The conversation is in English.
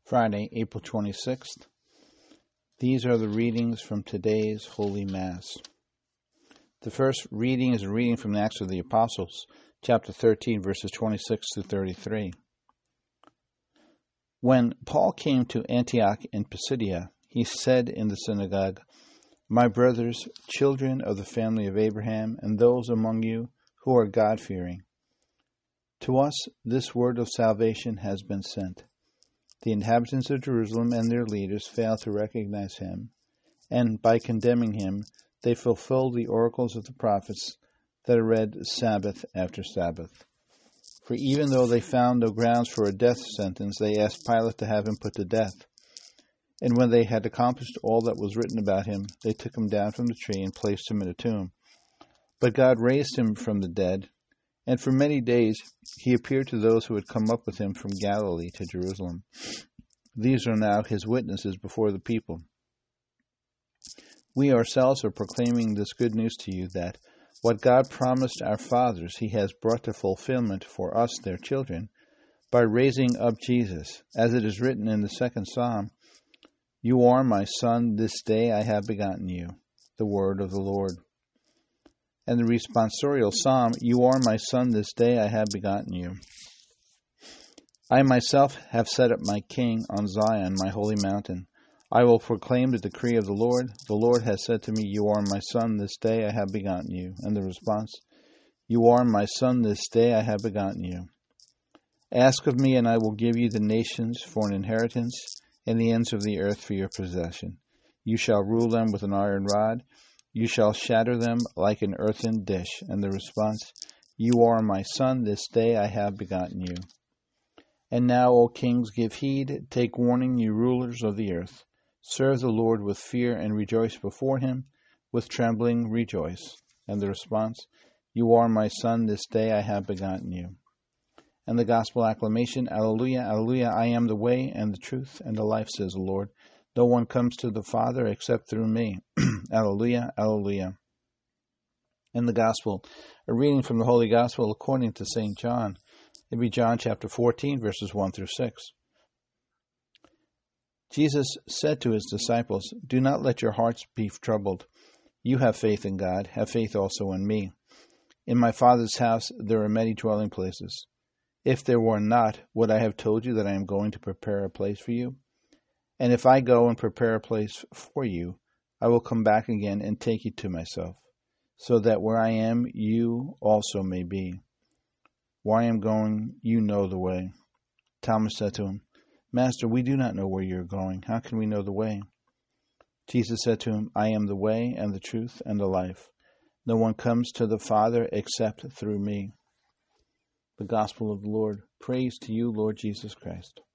Friday, April 26th. These are the readings from today's Holy Mass. The first reading is a reading from the Acts of the Apostles, chapter 13, verses 26 through 33. When Paul came to Antioch in Pisidia, he said in the synagogue, "My brothers, children of the family of Abraham, and those among you who are God-fearing, to us this word of salvation has been sent. The inhabitants of Jerusalem and their leaders fail to recognize him, and by condemning him, they fulfill the oracles of the prophets that are read Sabbath after Sabbath. For even though they found no grounds for a death sentence, they asked Pilate to have him put to death. And when they had accomplished all that was written about him, they took him down from the tree and placed him in a tomb. But God raised him from the dead, and for many days he appeared to those who had come up with him from Galilee to Jerusalem. These are now his witnesses before the people. We ourselves are proclaiming this good news to you, that what God promised our fathers he has brought to fulfillment for us, their children, by raising up Jesus, as it is written in the second Psalm, 'You are my son, this day I have begotten you,' the word of the Lord. And the responsorial psalm, 'You are my son, this day I have begotten you.' I myself have set up my king on Zion, my holy mountain. I will proclaim the decree of the Lord. The Lord has said to me, 'You are my son, this day I have begotten you.' And the response, 'You are my son, this day I have begotten you.' Ask of me, and I will give you the nations for an inheritance, and the ends of the earth for your possession. You shall rule them with an iron rod. You shall shatter them like an earthen dish." And the response, "You are my son, this day I have begotten you." And now, O kings, give heed, take warning, you rulers of the earth. Serve the Lord with fear and rejoice before him. With trembling rejoice. And the response, "You are my son, this day I have begotten you." And the gospel acclamation, "Alleluia, alleluia, I am the way and the truth and the life, says the Lord. No one comes to the Father except through me." Alleluia, alleluia. And the gospel, a reading from the Holy Gospel according to St. John. It be John chapter 14, verses 1 through 6. Jesus said to his disciples, "Do not let your hearts be troubled. You have faith in God, have faith also in me. In my Father's house there are many dwelling places. If there were not, would I have told you that I am going to prepare a place for you? And if I go and prepare a place for you, I will come back again and take you to myself, so that where I am, you also may be. Where I am going, you know the way." Thomas said to him, "Master, we do not know where you are going. How can we know the way?" Jesus said to him, "I am the way and the truth and the life. No one comes to the Father except through me." The Gospel of the Lord. Praise to you, Lord Jesus Christ.